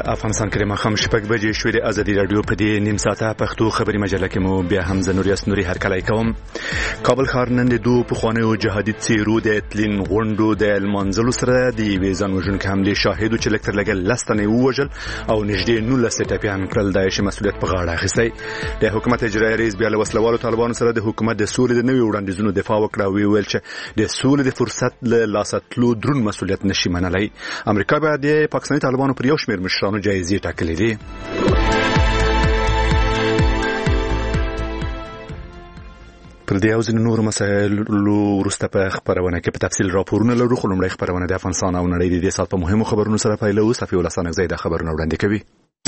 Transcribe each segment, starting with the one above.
افغانستان کې مخام شپږ بجې شوې د ازادي رادیو په دې نیم ساعته پښتو خبري مجله کې مو بیا هم زنوریاس نوري هرکلی کوم. کابل ښار نن د دوه پخوانیو جهادي څیرو د اتلین غونډو د المنزل سره د یوې ځانوژونکې حملې شاهد چې لکتر لګل لستنې ووژل او نږدې 19 ټپیان کړل. داعش مسؤلیت په غاړه اخیستی. د حکومت اجرایي رئیس بیا له وسلوالو طالبانو سره د حکومت د سولې د نوي وړاندیزونو دفاع وکړه او ویل چې د سولې د فرصت له لاسه تلو درون مسؤلیت نشي منلی. امریکا به د پاکستاني طالبانو پر یو شمېر مشرانو جایزې ټاکلې دي. پر دې او ځینو نورو مسایلو وروسته په خبرونه کې په تفصیل راپورونه لرو. خو لومړی خبرونه د افغانستان او نړۍ د دې سال په مهمو خبرونو سره پیلوو. صفي الله سانګزی د خبرونه وړاندې کوي.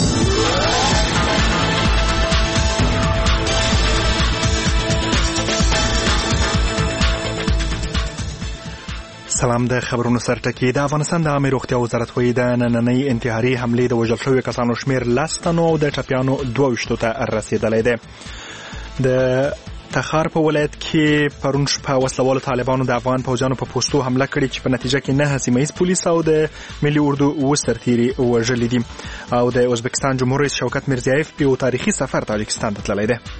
سلام. د خبرونو سرټکی. د افغانستان د عامه روغتیا وزارت وایي د نننۍ انتحاري حملې د وژل شویو کسانو شمیر 10 تنو او د ټپیانو 22 ته رسیدلی دی. د تخار په ولایت کې پرون شپه وسلوالو طالبانو د افغان پوځیانو په پوستو حمله کړې چې په نتیجه کې 9 سیمه ییز پولیس او د ملي اردو سرتیري وژلي دي. او د ازبکستان جمهور رئیس شوکت میرزیایف په یو تاریخي سفر تاجکستان ته تللی دی.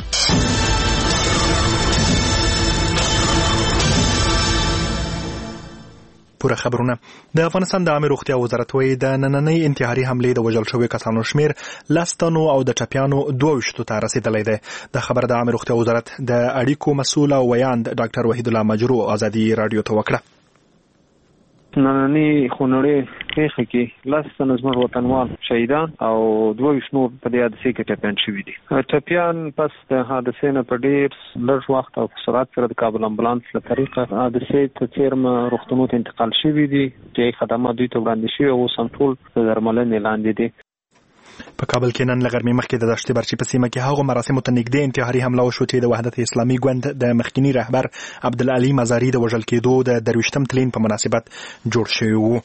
پوره خبرونه. د افغانستان د عامه روغتیا وزارت وایي د نننۍ انتحاري حملې د وژل شویو کسانو شمیر 10 تنو او د ټپیانو 22 ته رسیدلی دی. د خبر د عامه روغتیا وزارت د اړیکو مسؤل او ویاند ډاکټر وحید الله مجرو ازادي رادیو ته وکړه. نننۍ خونړۍ پیښه کې 10 تنه زموږ وطنوال شهیدان او 22 نور په دې حادثې کې ټپیان شوي دي. ټپیان پس د حادثې نه په ډېر لږ وخت او سرعت سره د کابل امبولانس له طریقه حادثې ته څیرمه روغتونونو ته انتقال شوي دي. چې خدمات دوی ته وړاندې شوي او اوس هم ټول د درملنې لاندې دي. په کابل کې نن لغرمې مخکې د دشت برچي په سیمه کې هغو مراسمو ته نږدې انتحاري حمله وشوه چې د وحدت اسلامي ګوند د مخکینی رهبر عبدالعلي مزاري د وژل کېدو د 23م تلین په مناسبت جوړ شوی وو.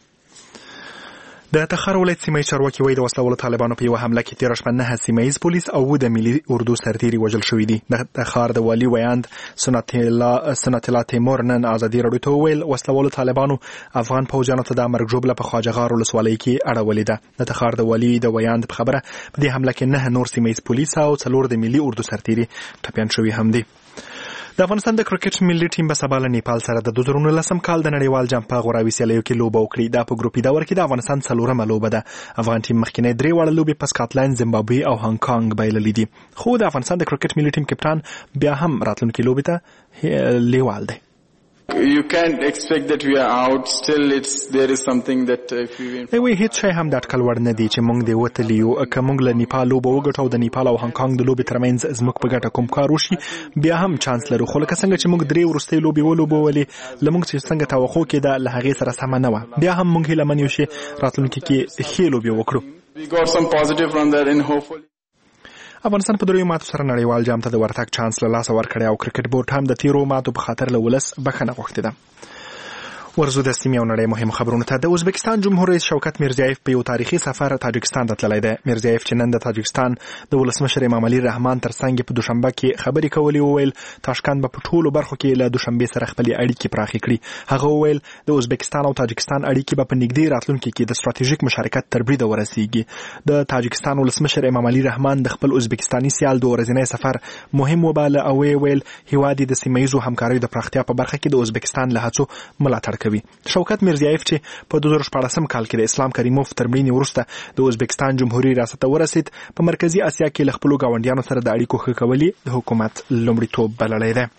د تخار ولایت سیمه چارواکي وایي د وسلوالو طالبانو په یو حمله کې 13 شپه 9 سیمه ییز پولیس او د ملي اردو سرتیري وژل شوي دي. د تخار د والي ویاند سنت الله تیمور نن ازادي رادیو ته ویل وسلوالو طالبانو افغان پوځیانو ته د مرګ ژوبله په خواجهغار ولسوالۍ کې اړولې ده. د تخار د والي د ویاند په خبره په دې حمله کې 9 نور سیمه ییز پولیس او 4 د ملي اردو سرتیري ټپیان شوي هم دي. د افغانستان د کرکټ ملي ټیم به سبا له نیپال سره د 2019 کال د نړیوال جام په غوراوي سیالیو کې لوبه وکړي. دا په ګروپي دور کې د افغانستان 4مه لوبه ده. افغان ټیم مخکینی 3 وړه لوبې په سکاټلند، زیمبابوې او هانګ کانګ بایللې دي. خو د افغانستان د کرکټ ملي ټیم کپتان بیا هم راتلونکي لوبې ته لیوال دی. You can't expect that we are out. Still, there is something that if we win. وی هیڅ شی هم د اټکل وړ نه دی چې موږ دی وتلیو. که موږ له نیپال لوبه وګټو او د نیپال او هانګ کانګ د لوبې ترمنځ زموږ په ګټه کوم کار وشي بیا هم چانس لرو. خو لکه څنګه چې موږ 3 وروستۍ لوبې ولوبولې له موږ چې څنګه توقع کېده له هغې سره سمه نه وه. بیا هم موږ هیله من یو چې راتلونکي کې ښې لوبې وکړو. We got some positive from that and hopefully افغانستان په 3 ماتو سره نړیوال جام ته د ورتګ چانس له لاسه ورکړی او کرکټ بورډ هم د 13 ماتو په خاطر له ولس بخښنه غوښتې ده. ورزو د سیمې او نړۍ مهم خبرونه ته. د ازبکستان جمهور رئیس شوکت میرزیایف په یو تاریخي سفر تاجکستان ته تللی دی. میرزیایف چې نن د تاجکستان د ولسمشر امام علي رحمان ترڅنګ په دوشنبه کې خبرې کولې وویل تاشکند به په ټولو برخو کې له دوشنبه سره خپل اړیکې پراخې کړي. هغه وویل د ازبکستان او تاجکستان اړیکې به په نږدې راتلونکي کې د ستراتیژیک مشارکت تر بریده ورسیږي. د تاجکستان ولسمشر امام علي رحمان د خپل ازبکستاني سیال د ورځنی سفر مهم وباله او ویل هیواد د سیمه‌ییزو همکاریو د پراختیا په برخه کې د ازبکستان له هڅو ملاتړ کوي. شوکت میرزیایف چې په 2014 کال کې د اسلام کریموف تر مړینې وروسته د ازبکستان جمهوریت ریاست ته ورسید په مرکزی اسیا کې له خپلو ګاونډیانو سره د اړیکو ښه کولو د حکومت لومړیتوب بللی دی.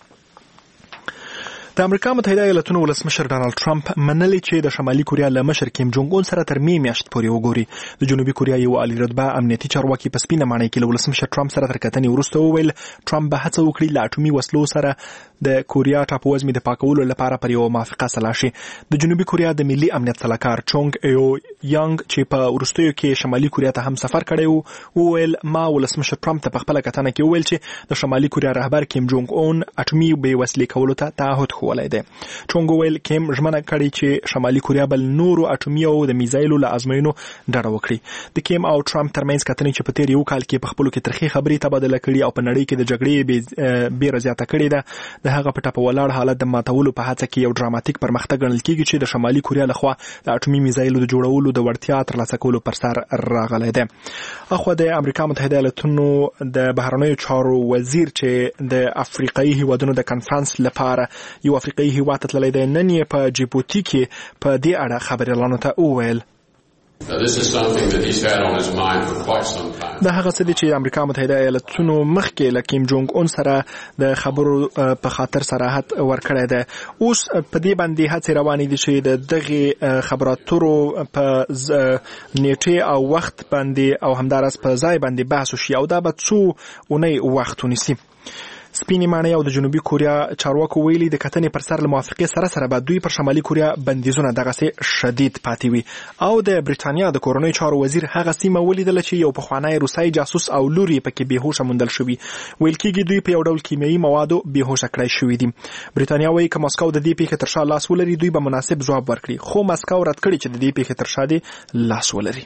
د امریکا متحده ایالاتونو ولسمشر ډانلډ ټرمپ منلي چې د شمالي کوریا له مشر کیم جونګ اون سره تر میاشت پورې وګوري. د جنوبي کوریا یو عالی رتبه امنیتي چارواکي په سپینه ماڼۍ کې له ولسمشر ټرمپ سره تر کتنې وروسته وویل ټرمپ به هڅه وکړي له اټومي وسلو سره د کوریا ټاپووزمې د پاکولو لپاره پر یو موافقه سلا شي. د جنوبي کوریا د ملي امنیت سلاکار چونګ ایو یانګ چې په وروستیو کې شمالي کوریا ته هم سفر کړی وو وویل ما ولسمشر ټرمپ ته په خپله کتنه کې وویل چې د شمالي کوریا رهبر کیم جونګ اون اټومي بې وسلې کولو ته تعهد ښوولی دی. چونګ ویل کیم ژمنه کړې چې شمالي کوریا بل نورو اټومي او د میزایلو له ازموینو ډډه وکړي. د کیم او ټرمپ ترمنځ کتنې چې په تیر یو کال کې په خپلو کې ترخې خبرې تبادله کړي او په نړۍ کې د جګړې بیره زیاته کړې ده، د هغه په ټپه ولاړ حالت د ماتولو په هڅه کې یو ډراماتیک پرمختګ ګڼل کېږي چې د شمالي کوریا لخوا د اټومي میزایلو د جوړولو د وړتیا ترلاسه کولو پر سر راغلی دی. اخوا د امریکا متحده ایالاتونو د بهرنیو چارو وزیر چې د افریقایي هیوادونو د کنفرانس لپاره یو افریقایي هیواد ته تللی دی، نن یې په جیبوتي کې په دې اړه خبریالانو ته وویل This is something that he's had on his mind for quite some time. دا هغه څه دي چې امریکا متحده ایالاتونو مخکې له کیم جونګ اون سره د خبرو په خاطر صراحت ورکړی دی. اوس په دې باندې هڅې روانې دي چې د دغه خبراتورو په نیټه او وخت باندې او همدارس په ځای باندې بحث وشي او دا به څو اونۍ وخت ونیسي. سپینې ماڼۍ او د جنوبي کوریا چارواکو ویلي د کتنې پر سر له موافقې سره به دوی پر شمالي کوریا بندیزونه دغسې شدید پاتې وي. او د بریتانیا د کورنیو چارو وزیر هغه سیمه ولیدله چې یو پخوانی روسي جاسوس او لور یې پکې بېهوشه موندل شوي. ویل کېږي دوی په یو ډول کیمیاوي موادو بېهوشه کړی شوي دي. بریتانیا وایي که مسکو د دې پیښې تر شا لاس ولري دوی به مناسب ځواب ورکړي، خو مسکو رد کړي چې د دې پیښې تر شا دې لاس ولري.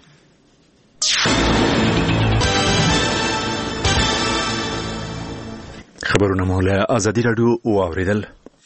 خبرونه مو له ازادي راډیو واوریدل.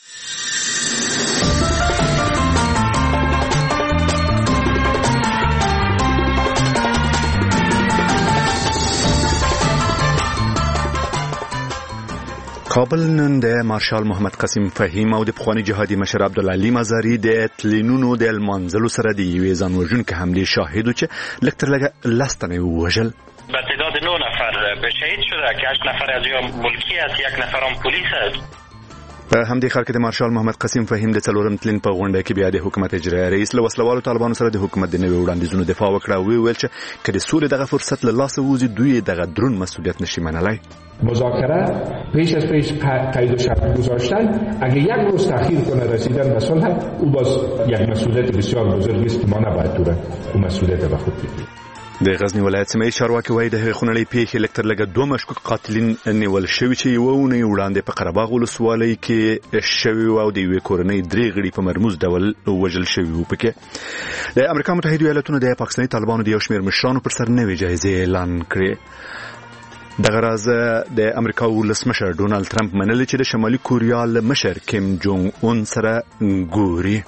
کابل نن د مارشال محمد قاسم فهیم او د پخوانی جهادي مشر عبدالعلي مزاري د تلینونو د المنزلو سره د یوې ځانوژونکې حملې شاهد و چې لږ تر لږه 10 تنه ووژل. به تعداد 9 نفر به شهید شده که 8 نفر از یا ملکی است، 1 نفر هم پلیس است. په همدې خال کې د مارشال محمد قاسم فهیم د څلورم تلین په غونډه کې بیا د حکومت اجرایي رئیس له وسلوالو طالبانو سره د حکومت د نوي وړاندیزونو دفاع وکړه او ویل چې که د سولې دغه فرصت له لاسه ووځي دوی دغه درون مسئولیت نشي منلای. مذاکره پیش از پیش قید و شرط گذاشتن اگه یک روز تأخیر کنه رسیدن به صلح او باز یک مسئولیت بسیار بزرگی است که ما نباید تو اون مسئولیت به خود بگیریم. د غزنی ولایت سیمه چارواکي وایي د هغې خونړۍ پیښې لږ تر لږه 2 مشکوک قاتلین نیول شوي چې یوه اونۍ وړاندې په قره باغ ولسوالۍ کې شوي وو او د یوې کورنۍ 3 غړي په مرموز ډول وژل شوي وو. پکې د امریکا متحده ایالاتونو د پاکستاني طالبانو د یو شمېر مشرانو پر سر نوې جایزې اعلان کړې. دغه راز د امریکا ولسمشر ډونالد ترامپ منلي چې د شمالي کوریا له مشر کیم جونګ اون سره ګوري.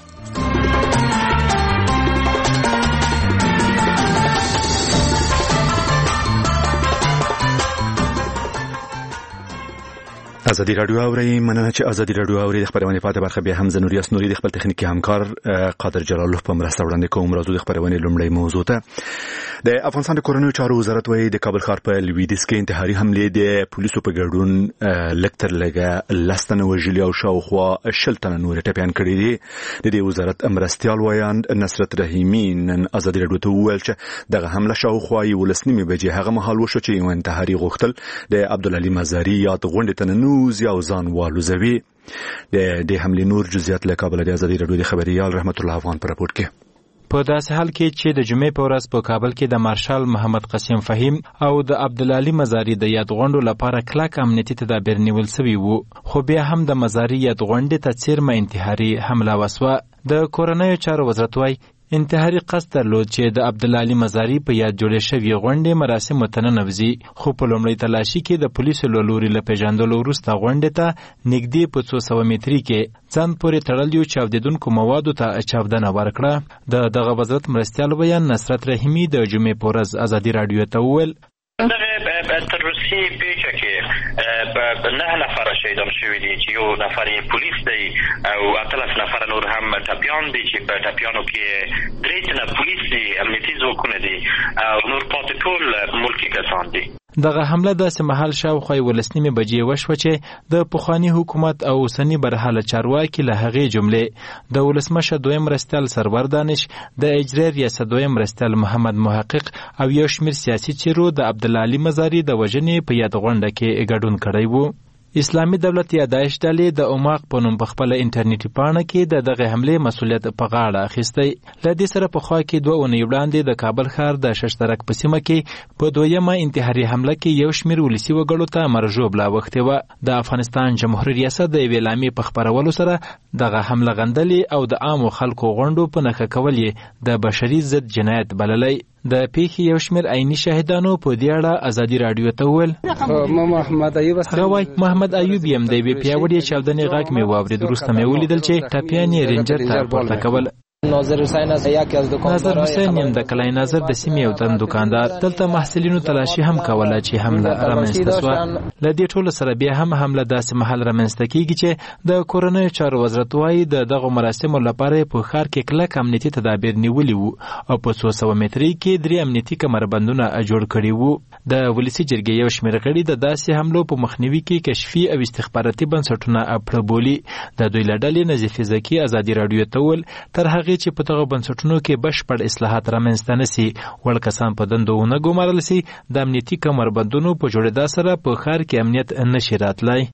ازادي راډیو اوري، مننه چې ازادي راډیو اوري. د خبرونې پاتې برخه بیا هم زنوري اسنوري د خپل تخنیکی همکار قادر جلال په مرسته وړاندې کوم. راځو د خبرونې لومړی موضوع ته. د افغانستان د کورنیو چارو وزارت وایي د کابل ښار په لویدیځ کې انتحاري حملې د پولیسو په ګډون لږ تر لږه 10 تنه وژلي او شاوخوا 20 تنه نور ټپیان کړي دي. د دې وزارت مرستیال وایاند نصرت رحیمي نن ازادي راډیو ته وویل چې دغه حمله شاوخوا 11 بجې هغه مهال وشو چې یو انتحاري غوښتل د عبدالعلي مزاري یاد غونډې ته ننوځي او ځان والوزوي. د حملې نور جزئیات له کابل د ازادي راډیو د خبريال رحمت الله افغان پر راپورټ کې. په داسې حال کې چې د جمعې په ورځ په کابل کې د مارشال محمد قاسم فهیم او د عبدالعلي مزاري د یاد غونډو لپاره کلک امنیتي تدابیر نیول شوي وو، خو بیا هم د مزاري یاد غونډې ته څیرمه انتحاري حمله وسوه. د کورنیو چارو وزارت وايي انتحاري قصد درلود چې د عبدالعلي مزاري په یاد جوړې شوې غونډې مراسم ته ننوځي، خو په لومړۍ تلاشي کې د پولیسو له لوري له پیژندلو وروسته غونډې ته نږدې په 200 متري کې ځان پورې تړلیو چاودیدونکو موادو ته چاودنه ورکړه. د دغه وزارت مرستیال بیان نصرت رحیمي د جمعې په ورځ ازادي راډیو ته وویل دغه تروریستي پیښه کې په 9 نفر شهیدان شوي دي چې یو نفر پولیس دی او 18 نفر نور هم ټپیان دي چې په ټپیانو کې 3 تنه پولیس دي، امنیتي ځواکونه دي او نور پاتې ټول ملکي کسان دي. دغه حمله داسې مهال شاوخوا 11 بجې وشوه چې د پخوانی حکومت او اوسنی برحاله چارواکي له هغې جملې د ولسمشر دویم مرستیال سرور دانش، د اجرایي ریاست دویم مرستیال محمد محقق او یو شمېر سیاسي چیرو د عبدالعلي مزاري د وژنې په یاد غونډه کې ګډون کړی وو. اسلامي دولت یا داعش ډلې د اوماق په نوم په خپل انټرنیټي پاڼه کې د دغه حملې مسؤلیت په غاړه اخیستی. له دې سره په خوا کې 2 اونۍ وړاندې د کابل ښار د ششترک په سیمه کې په دویمه انتحاري حمله کې یو شمېر ولسي وګړو ته مرژوبله اوښتې وه. د افغانستان جمهوري ریاست د یوې اعلامیې په خپرولو سره دغه حمله غندلې او د عامو خلکو غونډو په نښه کول یې د بشري ضد جنایت بللی. د پیښې یو شمېر عیني شاهدانو په دې اړه ازادي راډیو ته وویل. محمد ایوب هغه وایي محمد ایوب یم د یوې پیاوړې چاودنې غږ مې واورېد. وروسته مې ولیدل چې ټپیان یې رینجر ته پورته کول. ناظر حسین از یکی از دکاندارای ناظر حسین یم د کلای ناظر د سیمې یو تن دکاندار. دلته محصلینو تلاشي هم کوله چې حمله رامنځته شوه. له دې ټولو سره بیا هم حمله داسې مهال رامنځته کیږي چې د کورنیو چارو وزارت وایي د دغو مراسمو لپاره په ښار کې کلک امنیتي تدابیر نیولي وو او په 200 مترۍ کې 3 امنیتي کمربندونه جوړ کړي وو. د ولسي جرګې یو شمېر غړي د داسې حملو په مخنیوي کې کشفي او استخباراتي بنسټونه اپړه بولي. د دوی له ډلې نظیف زکي ازادي راډیو ته وویل تر هغې چې په دغه بنسټونو کې بشپړ اصلاحات رامنځته نه سي وړ کسان په دندو ونه ګومارل سي د امنیتي کمربندونو په جوړېدا سره په ښار کې امنیت نشي راتلی.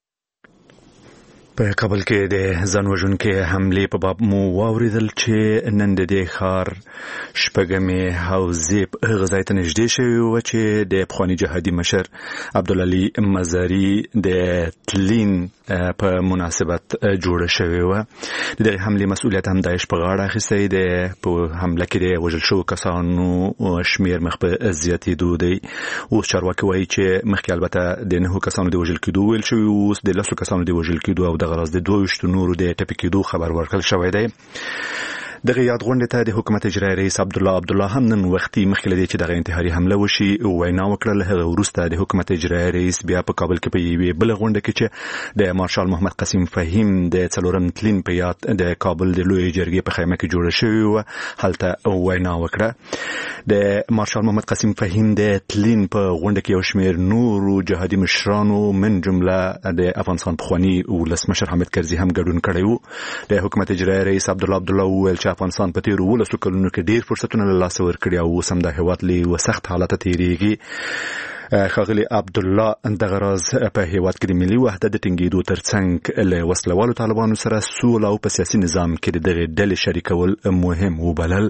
په کابل کې د ځان وژونکي حملې په باب مو واوریدل چې نن د دې ښار شپږمې حوزې په هغه ځای ته نږدې شوې وه چې د پخواني جهادي مشر عبدالعلي مزاري د تلین په مناسبت جوړه شوې وه. د دغې حملې مسؤلیت هم داعش په غاړه اخیستی دی. په حمله کې د وژل شوو کسانو شمېر مخ په زیاتېدو دی. اوس چارواکي وایي چې مخکې البته د 9 کسانو د وژل کېدو ویل شوي، اوس د 10 کسانو د وژل کېدو او دغه راز د 22 نورو د ټپي کېدو خبر ورکړل شوی دی. دغه یاد غونډې ته د حکومت اجرایي رئیس عبدالله هم نن وختي مخکې له دې چې دغه انتحاري حمله وشي وینا وکړه. هغه وروسته د حکومت اجرایي رئیس بیا په کابل کې په یوې بله غونډه کې چې د مارشال محمد قسیم فهیم د 4م تلین په یاد د کابل د لویې جرګې په خیمه کې جوړه شوې وه هلته وینا وکړه. د مارشال محمد قسیم فهیم د تلین په غونډه کې یو شمېر نورو جهادي مشرانو من جمله د افغانستان پخواني ولسمشر حامد کرزي هم ګډون کړی و. د حکومت اجرایي رئیس عبدالله وویل چې افغانستان په تیرو 12 کلونو کې ډېر فرصتونه له لاسه ورکړي او اوس هم د هېواد له یوه سخت حالته تېرېږي. ښاغلي عبدالله دغه راز په هېواد کې د ملي وحدت د ټینګېدو ترڅنګ له وسلوالو طالبانو سره سوله او په سیاسي نظام کې د دغې ډلې شریکول مهم وبلل.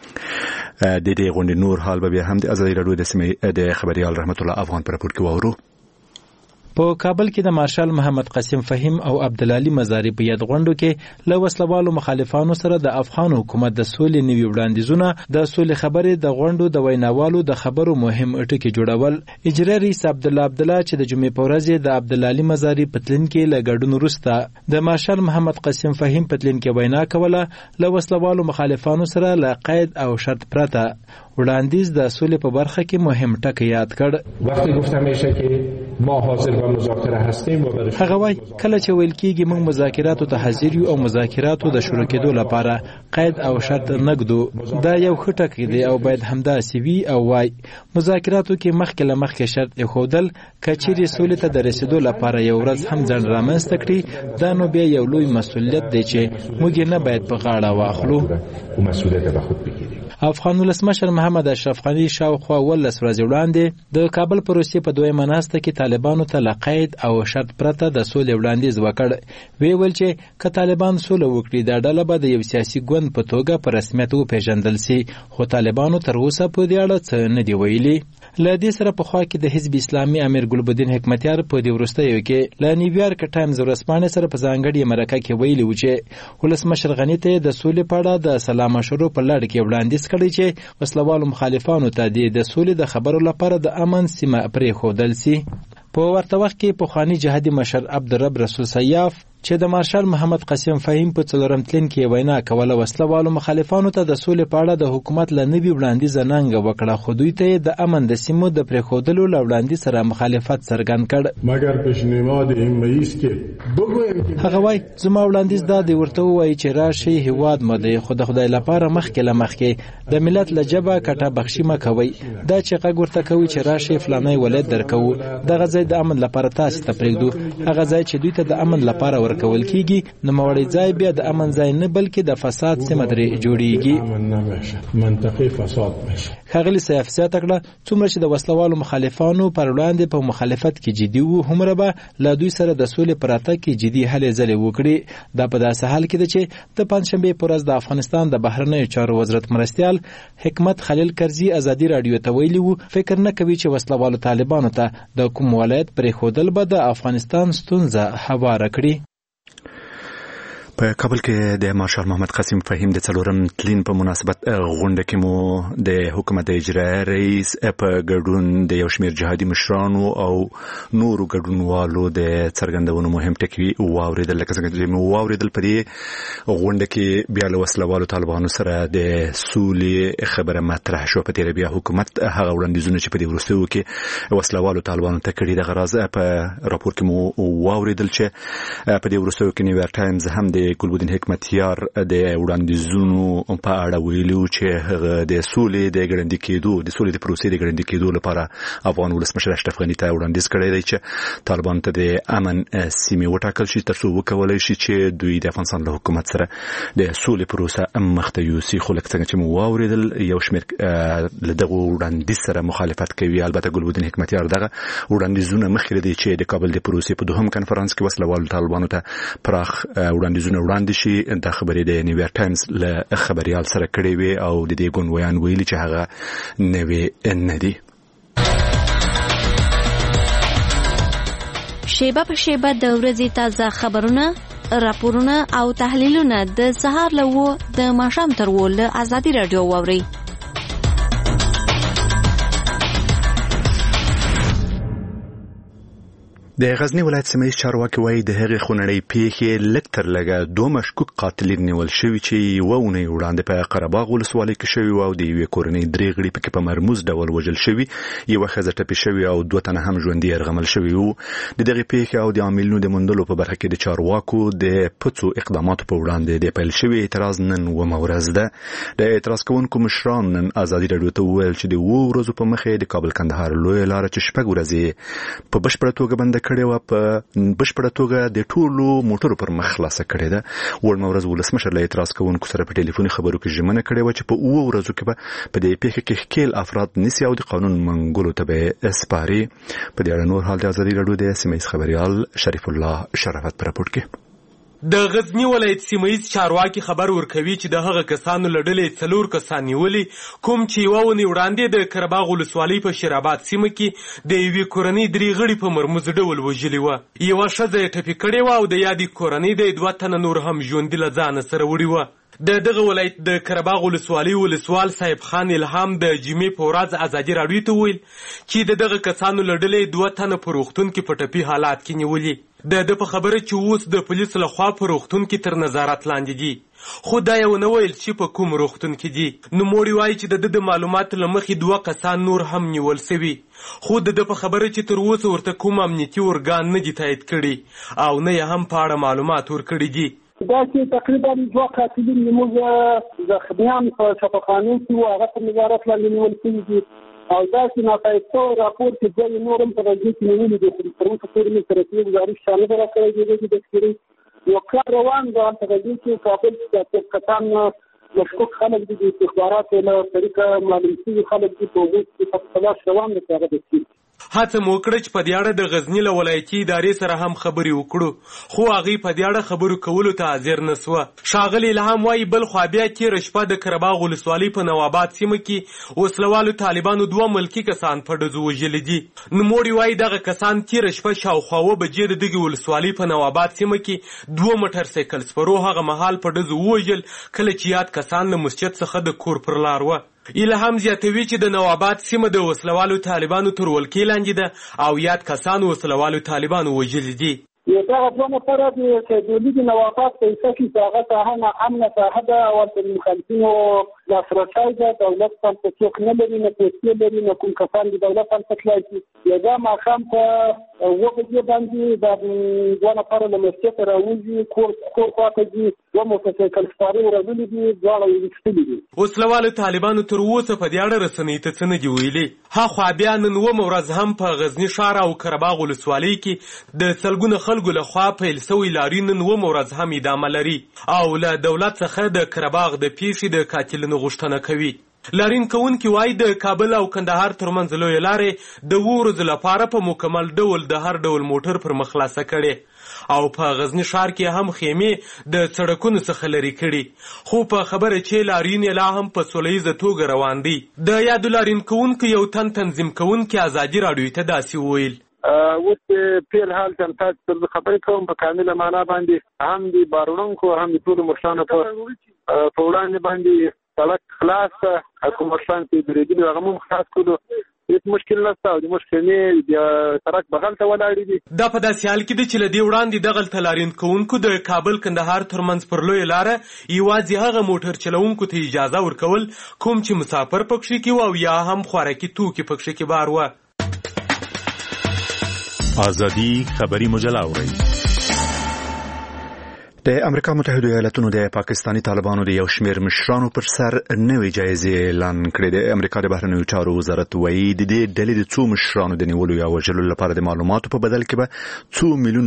د دې غونډې نور حال به بیا هم د ازادي راډیو د سیمې د خبریال رحمت الله افغان په راپور کې واورو. په کابل کې د مارشال محمد قسیم فهیم او عبدالعلي مزاري په یاد غونډو کې له وسلوالو مخالفانو سره د افغان حکومت د سولې نوي وړاندیزونه د سولې خبرې د غونډو د ویناوالو د خبرو مهم ټکي جوړول. اجرایي رئیس عبدالله چې د جمعې په ورځ د عبدالعلي مزاري په تلین کې له ګډون وروسته د مارشال محمد قسیم فهیم په تلین کې وینا کوله له وسلوالو مخالفانو سره له قید او شرط پرته وړاندیز د سولې په برخه کې مهم ټکی یاد کړ. وقتی گفتم میشه که ما حاضر و مذاکره هستیم و هغه وایي کله چې ویل کېږي موږ مذاکراتو ته حاضر یو او مذاکراتو د شروع کېدو لپاره قید او شرط نه ږدو دا یو ښه ټکی دی او باید همداسې وي. او وایي مذاکراتو کې مخکې له مخکې شرط ایښودل که چیرې سولې ته د رسېدو لپاره یو ورځ هم ځنډ رامنځته کړي دا نو بیا یو لوی مسؤلیت دی چې موږ یې نه باید په غاړه واخلو. مسؤلیت به خود بگیریم. افغان ولسمشر محمد اشرف غني شاوخوا 11 ورځې وړاندې د کابل په روسیې په دویمه ناسته کې طالبانو ته له قید او شرط پرته د سولې وړاندیز وکړ. ویل چې که طالبان سوله وکړي دا ډله به د یو سیاسي ګوند په توګه په رسمیت وپېژندل سي، خو طالبانو تر اوسه په دې اړه څه نه دي ویلي. له دې سره په خوا کې د حزب اسلامي امیر ګلبدین حکمتیار په دې وروستیو کې له نیویارک ټایمز ورځپاڼې سره په ځانګړې مرکه کې ویلي و چې ولسمشر غني ته د سولې په اړه د سلا مشورو په لړ کې وړاندیز کړی چې وسلوالو مخالفانو ته د سولې د خبرو لپاره د امن سیمه پرېښودل سي. په ورته وخت کې پخواني جهادي مشر عبدالرب رسول سیاف چې د مارشال محمد قسیم فهیم په 4م تلین کې وینا کوله وسلوالو مخالفانو ته د سولې په اړه د حکومت له نوي وړاندیز ننګه وکړه، خو دوی ته د امن د سیمو د پرېښودلو له وړاندیز سره مخالفت څرګند کړ. مګر پیشنهاد این رئیس کې بګویم هغه وایي زما وړاندیز دا دی ورته وایي چې راشي هیواد مو دی خو د خدای لپاره مخکې د ملت له جبه کټه بخشي مه کوئ. دا چې غږ ورته کوي چې راشي فلانی ولایت درکوو دغه ځای د امن لپاره تاسو ته پرېږدو، هغه ځای چې دوی ته د امن لپاره ورکول کیږي نو موړی ځای بیا د امن ځای نه بلکې د فساد سیمه درې جوړیږي منطقي فساد بشه. ښاغلي سیاف زیاته کړه څومره چې د وسلوالو مخالفانو پر وړاندې په مخالفت کې جدي وو هومره به له دوی سره د سولې په راتګ کې جدي هلې ځلې وکړي. دا په داسې حال کې ده چې د پنجشنبې په ورځ د افغانستان د بهرنیو چارو وزارت مرستیال حکمت خلیل کرزي ازادي راډیو ته ویلي وو فکر نه کوي چې وسلوالو طالبانو ته د کوم ولایت پرېښودل به د افغانستان ستونزه هواره کړي. په کابل کې د مارشال محمد قاسم فهیم د څلورم تلین په مناسبت غونډه کې مو د حکومت اجرایي رئیس په ګډون د یو شمېر جهادي مشرانو او نورو ګډونوالو د څرګندونو مهم ټکي واورېدل. لکه څنګه چې مو واورېدل په دې غونډه کې بیا له وسلوالو طالبانو سره د سولې خبره مطرح شو. په تېره بیا حکومت هغه وړاندیزونه چې په دې وروستیو کې وسلوالو طالبانو ته کړي دغه راز په راپور کې مو واورېدل چې په دې وروستیو کې نیویارک ټایمز هم د ګلبدین حکمتیار د وړاندیزونو په اړه ویلو چې هغه د سولې د ګړندي کېدو د سولې د پروسې د ګړندي کېدو لپاره افغان ولسمشر اشرف غني ته وړاندیز کړی دی چې طالبان ته د امن سیمې وټاکل شي ترڅو وکولای شي چې دوی د افغانستان له حکومت سره د سولې پروسه مخته یوسي. خو لکه څنګه چې مو واورېدل یو شمېر له دغه وړاندیز سره مخالفت کوي. البته ګلبدین حکمتیار دغه وړاندیزونه مخکې دی چې د کابل د پروسې په دوهم کنفرانس کې وسلوالو طالبانو ته پراخ وړاندیزونه وړاندې شي. د خبرې د نیویارک ټایمز له خبريال سره کړي وي او د دې ګوندویان ویلي چې هغه نوې نه دي. شیبه په شیبه د ورځې تازه خبرونه، راپورونه او تحلیلونه د سهار له 9 د ماښام تر 10 له ازادي رادیو واوري. د غزنی ولایت سیمه چارواکي وایي د هغې خونړۍ پیښې لږ تر لږه 2 مشکوک قاتلین نیول شوي چې یوه اونۍ وړاندې په قرهباغ ولسوالۍ کې شوي او د یوې کورنۍ 3 غړي پکې په مرموز ډول وژل شوي، یوه ښځه ټپي شوې او 2 تنه هم ژوندي یرغمل شوي وو. د دغې پیښې او د عاملینو د موندلو په برخه کې د چارواکو د پڅو اقداماتو په وړاندې د پیل شوي اعتراض نن 9مه ورځ ده. د اعتراض کوونکو مشران نن ازادي راډیو ته وویل چې د 2 ورځو په مخې د کابل کندهار لویه لاره چې 6 ورځې په بشپړه توګه بنده کړې وه په بشپړه توګه د ټولو موټرو پر مخ خلاصه کړې ده. وړمه ورځ ولسمشر له اعتراض کوونکو سره په ټلیفوني خبرو کې ژمنه کړې وه چې په 2 ورځو کې به په دې پیښه کې ښکېل افراد نیسي او د قانون منګولو ته به سپاري. په دې اړه نور حال د ازادي راډیو د سیمه ییز خبريال شریف الله شرافت په راپور کې. د غزنی ولایت سیمه‌یز چارواکي خبر ورکوي چې د هغه کسانو له ډلې 4 کسان نیولي کوم چې یوه اونۍ وړاندې د قرهباغ ولسوالۍ په شیرآباد سیمه کې د یوې کورنۍ 3 غړي په مرموز ډول وژلي وه. یوه ښځه یې ټپي کړې وه او د یادې کورنۍ د 2 تنه نور هم ژوندي له ځانه سره وړي وه. د دغه ولایت د قرهباغ ولسوالۍ ولسوال صاحب خان الهام د جمعې په ورځ ازادي راډیو ته ویل چې د دغه کسانو له ډلې 2 تنه په روغتون کې په ټپي حالات کې نیولي. د په خبره چې اوس د پولیسو لخوا په روغتون کې تر نظارت لاندې دي، خو دا یو نه ویل چې په کوم روغتون کې دي. نوموړي وایي چې د معلوماتو له مخې 2 کسان نور هم نیول سوي، خو د په خبره چې تر اوسه ورته کوم امنیتي ارګان نه دي تایید کړي او نه یې هم په اړه معلومات ورکړي دي. دا چې تقریبا 2 قاتلین زموږ زخمیان په شفاخانو کې وو، هغه په نظارت لاندې نیول شوي دي او دا چې ناتایید راپور کې ځای نور هم په غزني کې نیولي دي. خو تر اوسه پورې مې سره کې ګزارش شامل راکړی دی چې د تشکیلي یو کار روان ده په غزني کې. کابل کې کسان مشکوک خلک دي، د استخباراتو له طریقه معلوم شوي خلک دي په اوس کې په تلاش روان دي چې هغه تشکیل. هڅه مو وکړه چې په دې اړه د غزني له ولایتي ادارې سره هم خبرې وکړو، خو هغوی په دې اړه خبرو کولو ته حاضر نه سوه. ښاغلي الهام وایي بل خوا بیا تېره شپه د قرهباغ ولسوالۍ په نواباد سیمه کې وسلوالو طالبانو 2 ملکي کسان په ډزو وژلي دي. نوموړي وایي دغه کسان تېره شپه شاوخوا 9 بجې د دغې ولسوالۍ په نواباد سیمه کې 2 موټر سایکل سپرو هغه مهال په ډزو ووژل کله چې یاد کسان له مسجد څخه د کور پر لار وه. الهام زیاتوي چې د نواباد سیمه د وسلوالو طالبانو تر ولکې لاندې ده او یاد کسان وسلوالو طالبانو وژلي دي. دا افغان لپاره د دولت نواباد په اساس کې هغه ته امن ته ده او د مخالفینو لاسرسی ده. دولت هم څوک نه لري، نه پیسې لري، نه کوم کسان د دولت هم تکلای شي. دا ماښام ته وبدي باندې د دوه نفر له مسجد راوځي کور خواته دي و موټرسایکل سپاره ورغلي دي دواړه وښتلي دي. وسلوال طالبانو تر اوسه په دې اړه رسنۍ ته څه نه دي ویلي. هاخوا بیا نن اوومه ورځ هم په غزني ښار او قرهباغ ولسوالۍ کې د سلګونه خلکو لخوا پیل سوی لاري نن اوومه ورځ هم ادامه لري او له دولت څخه د قرهباغ د پیښې د قاتلینو غوښتنه کوي. لارین کوونکي وایي د کابل او کندهار ترمنځ لویې لارې د اوو ورځو لپاره په مکمل ډول د هر ډول موټر پر مخ خلاصه کړې او په غزني ښار کې هم خیمې د سړکونو څخه لرې کړي. خو په خبره چې لارین لا هم په سوله ییزه توګه روان دي. د یادو لارین کوونکو یو تن تنظیم کوونکي ازادي راډیو ته داسې وویل: اوس پیل حال ته تاسو ته خبرې کوم په کامله معنا باندې هم د بارونکو هم د ټولو مشرانو په وړاندې باندې سړک خلاص کومرشان کې درېدل هغه مو خلاص کړو. هیڅ مشکل نشته او د مشکلې د سړک بغل ته ولاړې دي. دا په داسې حال کې دی چې له دې وړاندې دغلته لارین کوونکو د کابل کندهار ترمنځ پر لویه لاره یوازې هغه موټر چلوونکو ته اجازه ورکول کوم چې مسافر پکښې کې و او یا هم خوراکي توکي پکښې کې بار و. آزادی خبری مجله اورئ. د امریکا متحده ایالاتونو د پاکستانی طالبانو د یو شمیر مشرانو پر سر نوې جایزې اعلان کړې. د امریکا د بهرنیو چارو وزارت وایي د دې ډلې د څو مشرانو د نیولو یا وژلو لپاره د معلوماتو په بدل کې به $2 میلیون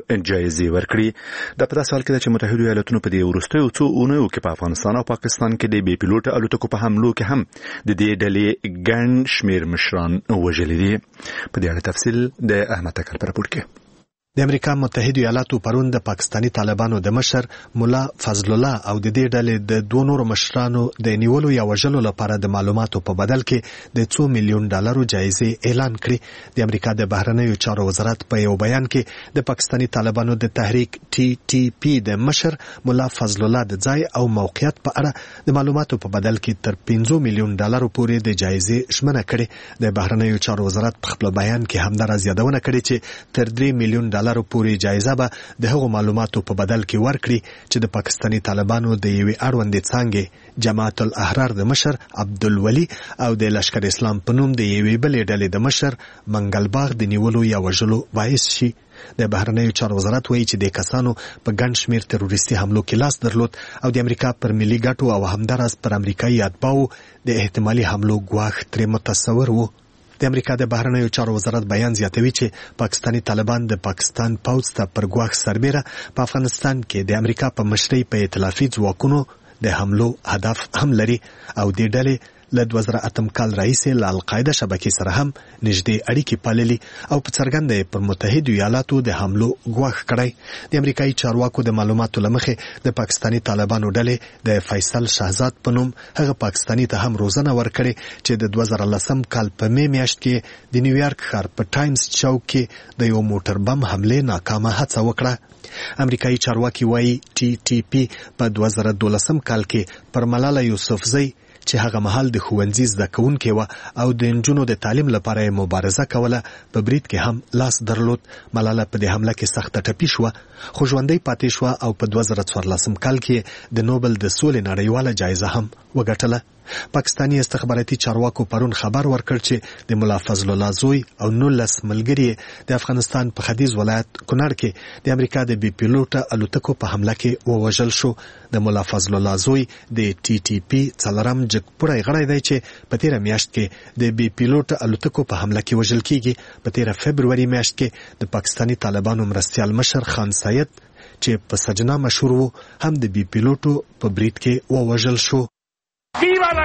جایزې ورکړي. دا په داسې حال کې ده چې متحده ایالاتونو په دې وروستیو څو اونیو کې په افغانستان او پاکستان کې د بې پیلوټه الوتکو په حملو کې هم د دې ډلې ګڼ شمیر مشران وژلي دي. په دې اړه تفصیل د احمد تکل په راپور کې. د امریکا متحده ایالاتو پرون د پاکستانی طالبانو د مشر مولا فضل الله او د دې ډلې د دوه نورو مشرانو د نیولو یا وژلو لپاره د معلوماتو په بدل کې د $2 میلیون جایزې اعلان کړې. د امریکا د بهرنیو چارو وزارت په یو بیان کې د پاکستانی طالبانو د تحریک TTP د مشر مولا فضل الله د ځای او موقعیت په اړه د معلوماتو په بدل کې تر $5 میلیون پورې د جایزې ژمنه کړې. د بهرنیو چارو وزارت په خپل بیان کې همدارس یادونه کړې چې تر $3 میلیون پورې جایزه به د هغو معلوماتو په بدل کې ورکړي چې د پاکستانی طالبانو د یوې اړوندې څانګې جماعت الاحرار د مشر عبدالولي او د لشکر اسلام په نوم د یوې بلې ډلې د مشر منګلباغ د نیولو یا وژلو باعث شي. د بهرنیو چارو وزارت وایي چې د کسانو په ګڼ شمیر تروریستي حملو کې لاس درلود او د امریکا پر ملي ګټو او همدارس پر امریکایي اتباعو د احتمالي حملو ګواښ ترې متصور و. د امریکا د بهرنیو چارو وزارت بیان زیاتوي چې پاکستانی طالبان د پاکستان پوځ ته پر ګواښ سربیره په افغانستان کې د امریکا په مشرۍ په ائتلافي ځواکونو د حملو هدف هم لري او د ډلې له 2008 کال راهیسې له القاعده شبکې سره هم نږدې اړیکې پاللي او په څرګنده پر متحده ایالاتو د حملو ګواښ کړی. د امریکایي چارواکو د معلوماتو له مخې د پاکستانی طالبانو ډلې د فیصل شهزاد په نوم هغه پاکستانی ته هم روزنه ورکړې چې د 2010 کال په می میاشت کې د نیویارک ښار په ټایمز چوک کې د یو موټر بم حمله ناکامه هڅه وکړه. امریکایي چارواکي وایي TTP په 2012 کال کې پر ملاله یوسفزۍ چې هغه مهال د ښوونځي زده کوونکې وه او د نجونو د تعلیم لپاره یې مبارزه کوله په برید کې هم لاس درلود. ملاله په دې حمله کې سخته ټپي شوه خو ژوندۍ پاتې شوه او په 2014 کال کې د نوبل د سولې نړیواله جایزه هم وګټله. پاکستانی استخباراتي چارواکو پرون خبر ورکړ چې د مولا فضل الله زوی او 19 ملګري د افغانستان په ختیځ ولایت کونړ کې د امریکا د بي پیلوټه الوتکو په حمله کې ووژل شو. د مولا فضل الله زوی د TTP څلورم جګپوړی غړی دی چې په تیره میاشت کې د بي پیلوټه الوتکو په حمله کې وژل کیږي. په تیره فبروري میاشت کې د پاکستانی طالبانو مرستیال مشر خان سید چې په سجنا مشهور وو هم د بي پیلوټو په برید کې ووژل شو. Viva la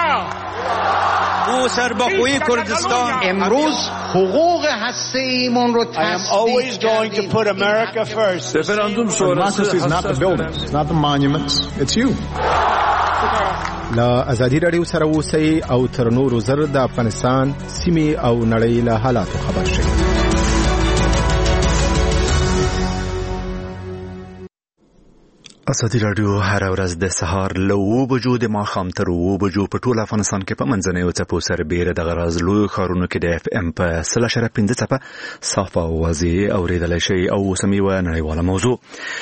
libertad! او سرباخوی کردستان امروز حقوق هسته‌ایمون رو تصدیق I am always going to put America first. Referendum sonrası is not the buildings, not the monuments, it's you. لا ازادي رادیو سره اوسئ او تر نورو زر د افغانستان سیمې او نړۍ له حالاتو خبر شئ. ازادي راډیو هر ورځ د سهار له 9 بجو د ماښام تر 9 بجو په ټول افغانستان کې په منځنۍ څپو سره بیره د غراز لوی ښارونو کې د اف ام په 0.5 څپه صافه اوازې اوریدلای شي او سمي و نړیواله موضوع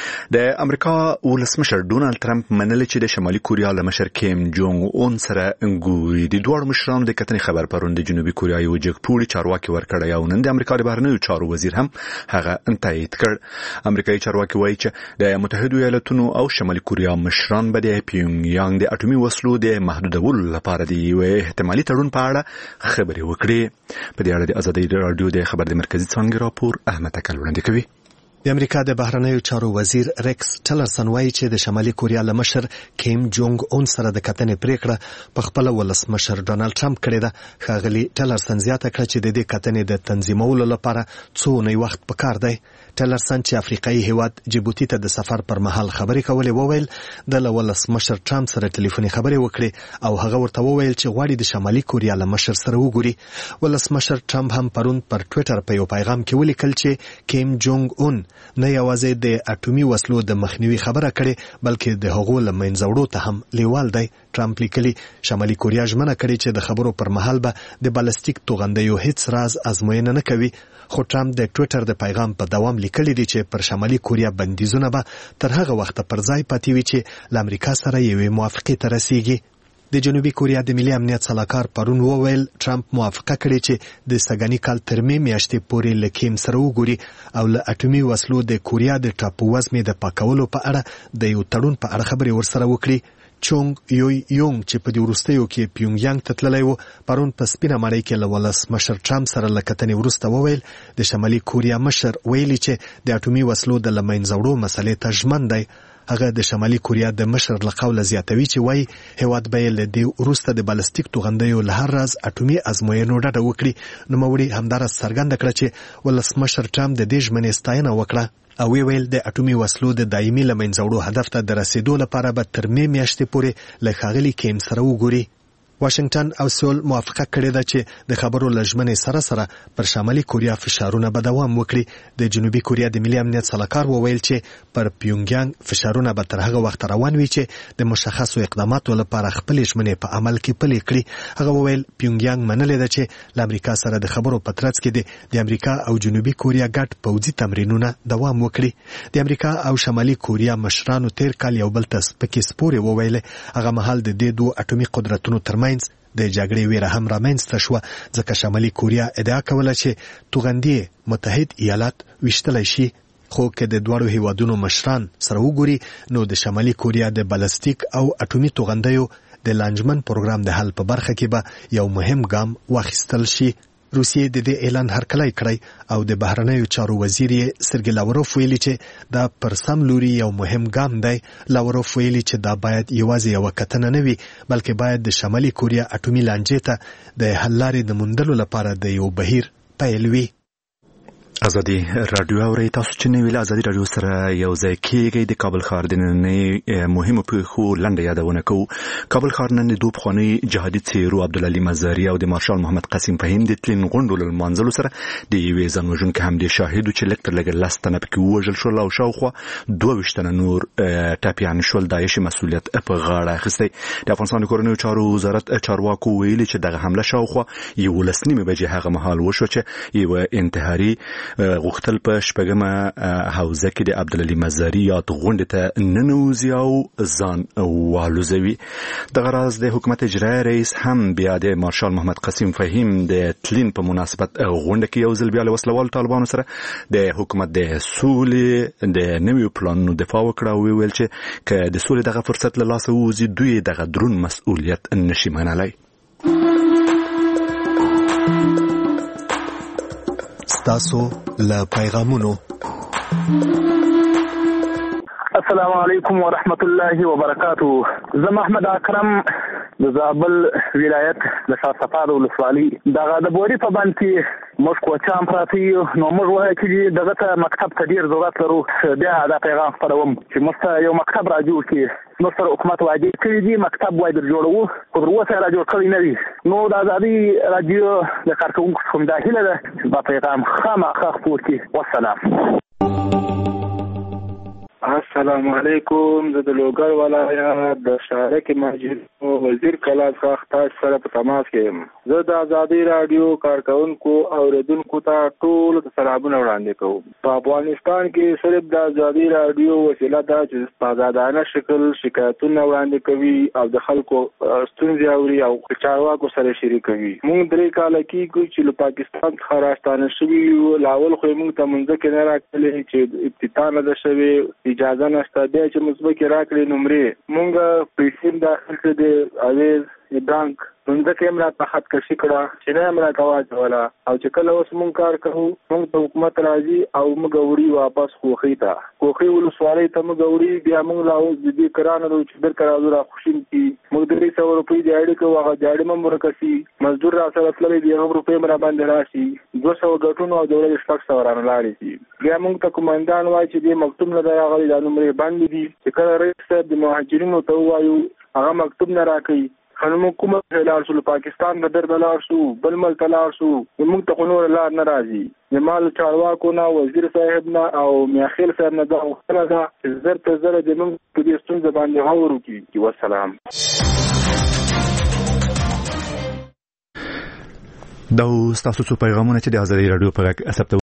د امریکا ولسمشر ډونالد ترامپ منل چې د شمالي کوریا له مشر کیم جونګ اون سره ګوري د دوه مشرانو د کتنې خبر پروند د جنوبي کوریا یو جګپوړي چارواکي ورکړی او نن د امریکا د بهرنیو چارو وزیر هم هغه تایید کړ. امریکایي چارواکي وایي چې د متحده ایالاتونو او شمالي کوریا مشران به د پیونګ یانګ د اټومي وسلو د محدودولو لپاره د یو احتمالي تړون په اړه خبرې وکړي. په دې اړه د ازادي راډیو د خبر د مرکزي څانګې راپور احمد تکل وړاندې کوي. د امریکا د بهرنیو چارو وزیر ریکس ټلرسن وایي چې د شمالي کوریا له مشر کیم جونګ اون سره د کتنې پریکړه په خپل ولسمشر ډونالد ټرمپ کړې ده. ښاغلي ټلرسن زیاته کړه چې د دې کتنې د تنظیمولو لپاره څو نه وخت پکار دی. ټلرسن چې افریقایي هیواد جیبوتي ته د سفر پر مهال خبرې کولې وویل د ولسمشر ټرمپ سره ټلیفوني خبرې وکړې او هغه ورته وویل چې غواړي د شمالي کوریا له مشر سره وګوري. ولسمشر ټرمپ هم پرون پر ټوئیټر په یو پیغام کې ولیکل چې کیم جونګ اون نه یوازې د اټومي وسلو د مخنیوي خبره کړې بلکې د هغو له منځوړو ته هم لیوال دی. ټرمپ لیکلي شمالي کوریا ژمنه کړې چې د خبرو پر مهال به د بالستیک توغندیو هیڅ راز ازموینه نه کوي. خو ټرمپ د ټوئیټر د پیغام په دوام لیکلي دي چې پر شمالي کوریا بندیزونه به تر هغه وخت پر ځای پاتې وي چې له امریکا سره یوې موافقې ته رسیږي. د جنوبي کوریا د ملي امنیت صلاحکار پرون وویل ټرمپ موافقه کړې چې د سګنی کال تر میاشتې پورې له کیم سره وګوري او له اټومي وسلو د کوریا د ټاپو وزمې د پاکولو په اړه د یو تړون په اړه خبرې ورسره وکړي. چونګ یوی یونګ چې په دې وروستیو کې پیونګ یانګ ته تللی و پرون په سپینه ماڼۍ کې له ولسمشر ټرمپ سره له کتنې وروسته وویل د شمالي کوریا مشر ویلي چې د اټومي وسلو د له منځه مسلې ته ژمن دی. هغه د شمالي کوریا د مشر له قوله زیاتوي چې وایي هیواد به له دې وروسته د بالستیک توغندیو له هر راز اټومي ازموینو ډډه وکړي. نوموړي همدارس څرګنده کړه چې ولسمشر ټرمپ د دې ژمنې ستاینه وکړه او ویل د اټومي وسلو د دایمي له منځوړو هدف ته د رسیدو لپاره به تر میاشتې پورې له ښاغلي کیم سره وګوري. واشنگټن او سول موافقه کړې ده چې د خبرو له ژمنې سره سره پر شمالي کوریا فشارونه به دوام وکړي. د جنوبي کوریا د ملي امنیت صلاحکار وویل چې پر پیونګ یانګ فشارونه به تر هغه وخت روان وي چې د مشخصو اقداماتو لپاره خپل ژمنې په عمل کې پلي کړي. هغه وویل پیونګ یانګ منلې ده چې له امریکا سره د خبرو په ترڅ کې د امریکا او جنوبي کوریا ګډ پوځي تمرینونه دوام وکړي. د امریکا او شمالي کوریا مشرانو تیر کال یو بل ته سپکې سپورې وویل. هغه مهال د دې دوه اټومي قدرتونو ترمنځ د جګړې ویره هم رامنځته شوه ځکه شمالي کوریا ادعا کوله چې توغندي متحد ایالات ویشتلی شي. خو که د دواړو هیوادونو مشران سره وګوري نو د شمالي کوریا د بالستیک او اټومي توغندیو د لانجمن پروګرام د حل په برخه کې به یو مهم ګام واخیستل شي. روسیې د دې اعلان هرکلی کړی او د بهرنیو چارو وزیر یې سرګی لاوروف ویلي چې دا پر سم لوري یو مهم ګام دی. لاوروف ویلي چې دا باید یوازې یوه کتنه نه وي بلکې باید د شمالي کوریا اټومي لانجې ته د حل لارې د موندلو لپاره د یو بهیر پیل وي. ازادي راډیو اوري تاسو چې نوې له ازادي راډیو سره یو ځای کېږئ. د کابل ښار د نننۍ مهمو پیښو لنډه یادونه کوو. کابل ښار نن د دوه پخواني جهادي څېرو عبدالعلي مزاري او د مارشال محمد قسیم فهیم د تلین غونډو له لمانځلو سره د یوې ځانوژونکې حملې شاهد و چې لږ تر لږه 10 تنه پکې ووژل شول او شاوخوا 22 تنه نور ټپیان شول. داعش مسؤلیت په غاړه اخیستی. د افغانستان د کورنیو چارو وزارت چارواکو ویلي چې دغه حمله شاوخوا 11 بجې هغه مهال وشوه چې یوه انتحاري غوښتل په شپږمه حوزه کې د عبدالعلي مزاري یاد غونډې ته ننوځي او ځان والوزوي. دغه راز د حکومت اجرایي رئیس هم بیا د مارشال محمد قسیم فهیم د تلین په مناسبت غونډه کې یو ځل بیا له وسلوالو طالبانو سره د حکومت د سولې د نویو پلانونو دفاع وکړه او ویل چې که د سولې دغه فرصت له لاسه ووځي دوی دغه درون مسؤلیت نشي منلی. ستاسو له پیغامونو. السلام علیکم ورحمت الله وبرکاته. زه محمد اکرم د زابل ولایت د شاه صفا د ولسوالۍ دغه د بوري په بند کې موږ کوچان پراته یو نو موږ وایو چې دغه ته مکتب ته ډېر ضرورت لرو. بیا دا پیغام خپروم چې موږ ته یو مکتب را جوړ کړي. نو سره حکومت وعده کړي دي مکتب وای در جوړوو خو تر اوسه را جوړ کړی نه دي. نو د ازادي راډیو د کارکوونکو څخه دا هیله ده چې دا پیغام خامخا خپور کړي. والسلام. السلام علیکم. زه د لوګر ولایت د شارک ماجد وزیر کلاب څخه تاسو سره په تماس کې یم. زه د ازادي رادیو کارکونکو او اوریدونکو ته ټول سلامونه وړاندې کوم. په افغانستان کې صرف د ازادي رادیو وسیله ده چې په آزادانه شکل شکایتونه وړاندې کوي او د خلکو ستونزې اوري او چارواکو سره شریکوي. موږ 3 کال کېږي چې له پاکستان څخه راستانه شوي یو. لاول خو موږ ته منځ کې نه راکړلې چې ابتدا نه ده شوې، اجازه نشته بیا چې مثبت راکړي نمرې. مونږ پیسې داخل کړې د اویز بانک منځ کې هم راته خطکشي کړه چې نه هم راته واچوله او چې کله اوس مونږ کار کوو مونږ ته حکومت راځي او موږ وړي واپس کوخۍ ولسوالۍ ته موږ وړي. بیا موږ لا اوس د دې کرانه د چې درکه راځو را خوشیم کي موږ 300 روپۍ د اړې کوو هغه د اړې مم ورکسي مزدور را سره تللی د 100 روپۍ مرا باندې راشي 200 ګټونو او د ورځې 600 ورانه لاړې شي. بیا موږ ته کومندان وایي چې د مکتوب نه دی هغه د نمرې باندې دي چې کله رئیس صاحب د مهاجرینو ته وایو هغه مکتوب نه راکړي. خنمو کومه لاړ شو پاکستان د در لاړ شو بل ملک لاړ شو موږ ته نور لار نه راځي. جمال چارواکو نه وزیر صاحب نه او میاخیل صاحب نه دا وختره ده چې زر ته زر د موږ په دې ستونزه باندې غور وکړي. والسلام. دا تاسو څو پیغامونه چې د ازادي رادیو په غږ